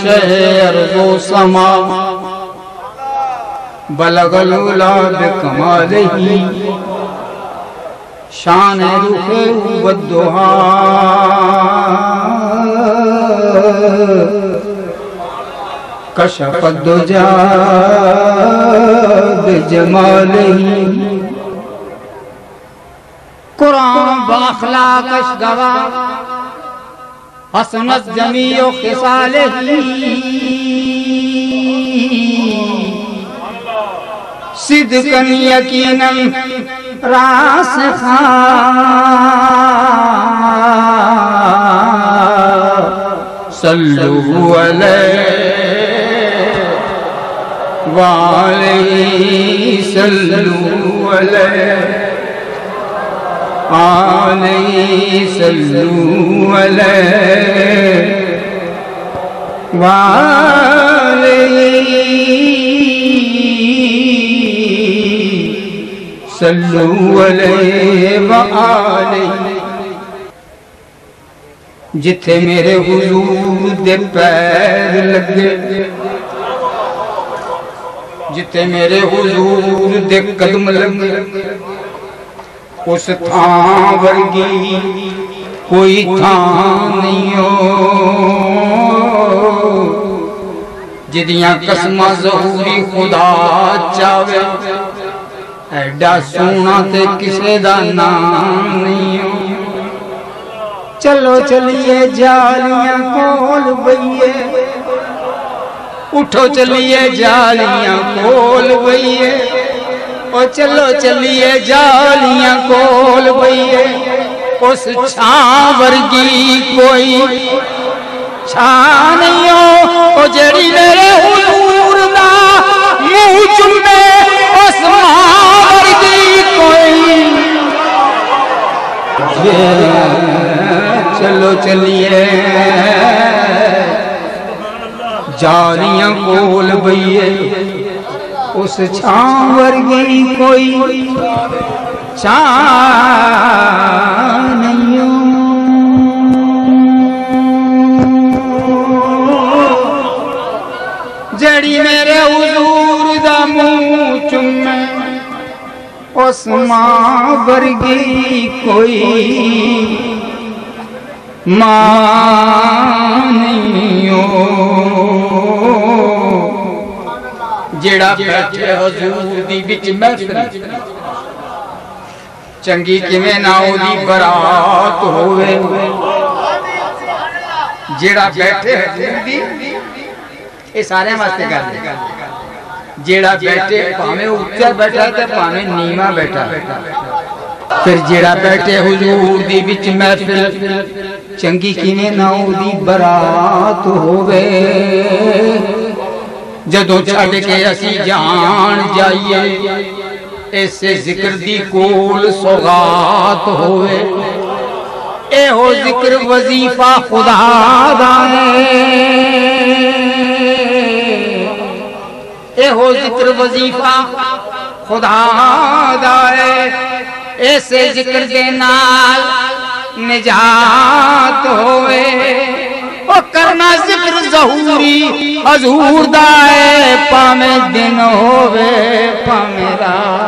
شہ ارض و سما بلغ العلا بکمالہ شان رخ والدہا کشف الدجا بجمالہ قرآن باخلاقش گواہ حسنت جمیع خصالہ صدقاً یقیناً راسخاں صلو علیہ وآلہ صلو علیہ آلہ صلو علیہ وآلہ صلو علیہ وآلہ جتھے میرے حضور دے پیر لگے جتھے میرے حضور دے قدم لگے اس تھاں ورگی کوئی تھاں نہیں ہو جدیاں قسمہ ظہوری خدا چاہے ایڈا سونا تے کسے دا نام نہیں ہو چلو چلیے جالیاں کول بئیے اٹھو چلیے جالیاں کول بئیے او چلو چلیے جالیاں کول بئیے اس چھاں ورگی کوئی چھاں نہیں ہو او جڑی میرے حضور دا منہ چومے اس ماں ورگی کوئی چلو چلیے جالیاں کول بئیے اس چھاں ورگی کوئی چھاں نہیں ہو جڑی میرے حضور دا منہ چومے اس ماں ورگی کوئی ماں نہیں ہو جڑا بیٹھے حضور دی بچ محفل چنگی کیویں نہ دی برات ہوئے جڑا بیٹھے حضور دی یہ سارے واسطے گل ہے جڑا بیٹھے پاویں اوپر بیٹھا تے پاویں نیواں بیٹھا پھر جڑا بیٹھے حضور دی بچ محفل چنگی کیویں نہ دی برات ہوئے جدوں چھڈ کے اسی جان جائیے ایسے ذکر دی کول سوغات ہوئے اے ہو ذکر وظیفہ خدا دا اے ہو ذکر وظیفہ خدا دا ایسے ذکر دے نال نجات ہوئے او کرنا ذکر ظہوری حضور دا پامیں دن ہوئے پامیں رات